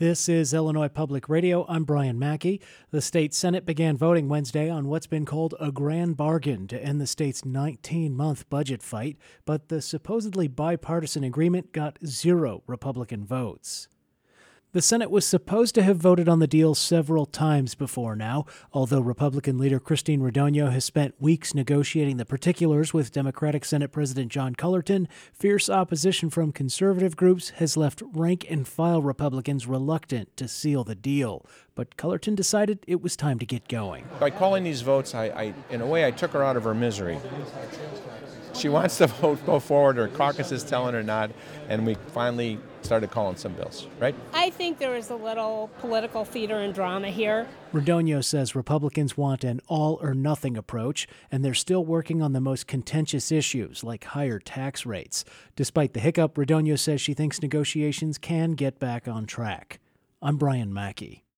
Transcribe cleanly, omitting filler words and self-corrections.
This is Illinois Public Radio. I'm Brian Mackey. The state Senate began voting Wednesday on what's been called a grand bargain to end the state's 19-month budget fight, but the supposedly bipartisan agreement got 0 Republican votes. The Senate was supposed to have voted on the deal several times before now, although Republican leader Christine Radogno has spent weeks negotiating the particulars with Democratic Senate President John Cullerton. Fierce opposition from conservative groups has left rank-and-file Republicans reluctant to seal the deal. But Cullerton decided it was time to get going. By calling these votes, I in a way, I took her out of her misery. She wants to go forward, her caucus is telling her not, and we finally started calling some bills, right? I think there is a little political theater and drama here. Radogno says Republicans want an all-or-nothing approach, and they're still working on the most contentious issues, like higher tax rates. Despite the hiccup, Radogno says she thinks negotiations can get back on track. I'm Brian Mackey.